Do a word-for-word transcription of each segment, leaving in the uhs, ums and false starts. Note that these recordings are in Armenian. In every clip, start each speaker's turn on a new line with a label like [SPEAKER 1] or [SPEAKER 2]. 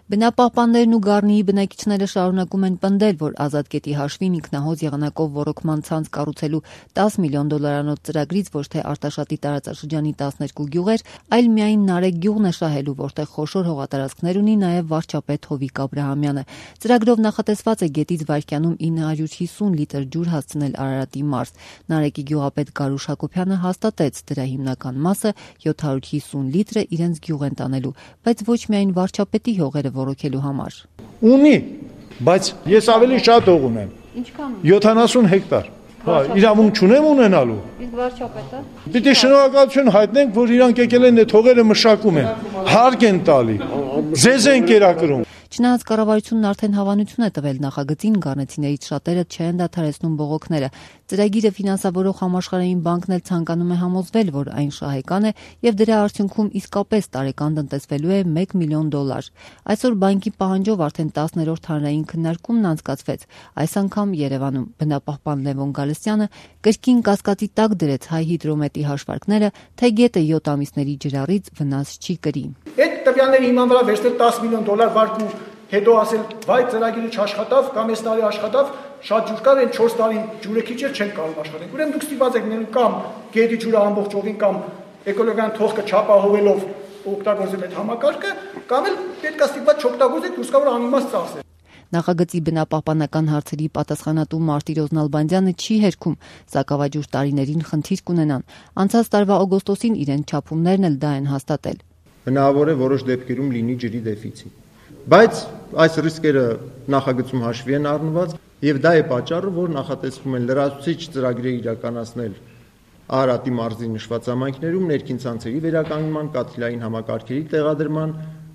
[SPEAKER 1] Բնապահպաններն ու Գառնիի բնակիչները շարունակում են պնդել, որ Ազատ գետի հաշվին ինքնահոս եղանակով ոռոգման ցանց կառուցելու տասը միլիոն դոլարանոց ծրագրից ոչ թե Արտաշատի տարածաշրջանի տասներկու գյուղեր, այլ միայն Նարեկ գյուղն է շահելու, որտեղ խոշոր հողատարածքներ ունի նաև վարչապետ Հովիկ Աբրահամյանը։ Ծրագրով նախատեսված է գետից վայրկյանում ինը հարյուր հիսուն լիտր ջուր հասցնել Արարատի մարզ։ Նարեկի գյուղապետ Գարուշ Հակոբյանը հաստատեց, դրա հիմնական մասը յոթ հարյուր հիսուն լիտրը իրենց գյուղ են տանելու, բայց ոչ միայն վարչապետի հողերը ոռոգելու համար։
[SPEAKER 2] Ունի, բայց ես ավելի շատ հող ունեմ։
[SPEAKER 1] Ինչքան։
[SPEAKER 2] յոթանասուն հեկտար։ Հա, իրավունք չունեմ ունենալու։
[SPEAKER 1] Իսկ վարչապետը։
[SPEAKER 2] Պիտի շնորհակալություն հայտնենք, որ իրանք եկել են այդ հողերը մշակում են, հարկ են տալի, ձեզ են կերակրում։
[SPEAKER 1] Չնայած կառավարությունն արդեն հավանություն է տվել նախագծին, գառնեցիներից շատերը չեն դադարեցնում բողոքները։ Ծրագիրը ֆինանսավորող Համաշխարհային բանկն էլ ցանկանում է համոզվել, որ այն շահեկան է եւ դրա արդյունքում իսկապես տարեկան տնտեսվելու է մեկ միլիոն դոլար։ Այսօր բանկի պահանջով արդեն տասներորդ հանրային քննարկումն անցկացվեց։ Այս անգամ Երևանում բնապահպան Լևոն Գալստյանը կրկին կասկածի տակ դրեց Հայհիդրոմետի հաշվարկները, թե գետը յոթ ամիսների ջրառից վնաս չի կրի։
[SPEAKER 3] Այդ տվյալների հիման վրա վերցնել տասը միլիոն դոլար վարկ ու հետո ասել, վայ ծրագիրը չաշխատավ կամ այս տարի աշխատավ, շատ ջուր կար, այն չորս տարին ջուրը քիչ էր, չեն կարող աշխատել։ Ուրեմն դուք ստիպված եք լինելու կամ գետի ջուրը ամբողջովին կամ էկոլոգիական թողքը չապահովելով օգտագործել այդ համակարգը, կամ էլ պետք է ստիպված չօգտագործեք, դուրս գա որ անիմաստ ծախսել։
[SPEAKER 1] Նախագծի բնապահպանական հարցերի պատասխանատու Մարտիրոս Նալբանդյանը չի հերքում, սակավաջուր տարիներին խնդիր կունենան։ Անցած տարվա օգոստոսին իրեն չափումներն էլ դա են հաստատել։
[SPEAKER 4] Հնարավոր է որոշ դեպքերում լինի ջրի դեֆիցիտ։ Բայց այս ռիսկերը նախագծում հաշվի են առնված եւ դա է պատճառը, որ նախատեսվում է լրացուցիչ ծրագրեր իրականացնել Արարատի մարզի նշված համայնքներում ներքին ցանցերի վերականգնման, կաթիլային համակարգերի տեղադրման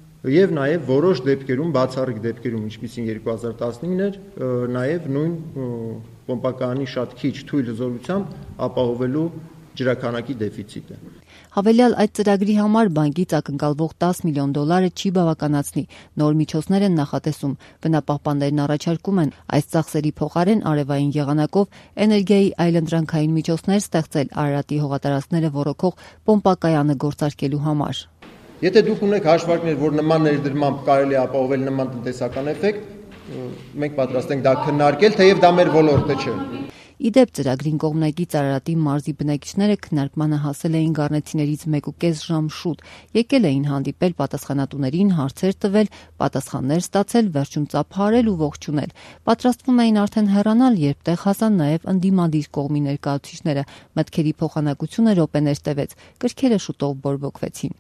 [SPEAKER 4] եւ նաեւ որոշ դեպքերում բացառիկ դեպքերում, ինչպիսին երկու հազար տասնինն էր, նաեւ նույն պոմպակայանի շատ քիչ թույլ հզորությամբ ապահովելու ջրաքանակի դեֆիցիտը։
[SPEAKER 1] Հավելյալ այդ ծրագրի համար բանկից ակնկալվող տասը միլիոն դոլարը չի բավականացնի։ Նոր միջոցներ են նախատեսում։ Բնապահպաններն առաջարկում են այս ծախսերի փոխարեն արևային եղանակով էներգիայի այլընտրանքային միջոցներ ստեղծել Արարատի հողատարածքները ոռոգող պոմպակայանը գործարկելու համար։
[SPEAKER 4] Եթե դուք ունեք հաշվարկներ, որ նման ներդրմամբ կարելի է ապահովել նման տնտեսական էֆեկտ, մենք պատրաստ ենք դա քննարկել, թեև դա մեր ոլորտը չէ։
[SPEAKER 1] Իդեպ ծրագրին կողմնակից Արարատի մարզի բնակիչները քննարկմանը հասել էին գառնեցիներից մեկուկես ժամ շուտ, եկել էին հանդիպել պատասխանատուներին, հարցեր տվել, պատասխաններ ստացել, վերջում ծափահարել ու ողջունել։ Պատրաստվում էին արդեն հեռանալ, երբ տեղ հասան նաև ընդդիմադիր կողմի ներկայացուցիչները։ Մտքերի փոխանակությունը րոպեներ տևեց, կրքերը շուտով բորբոքվեցին։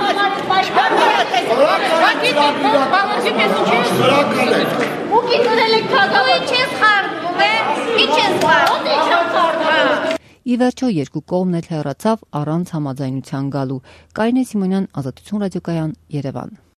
[SPEAKER 1] Ի վերջո երկու կողմն էլ հեռացավ առանց համաձայնության գալու։ Կարինե Սիմոնյան, Ազատություն ռադիոկայան, Երևան։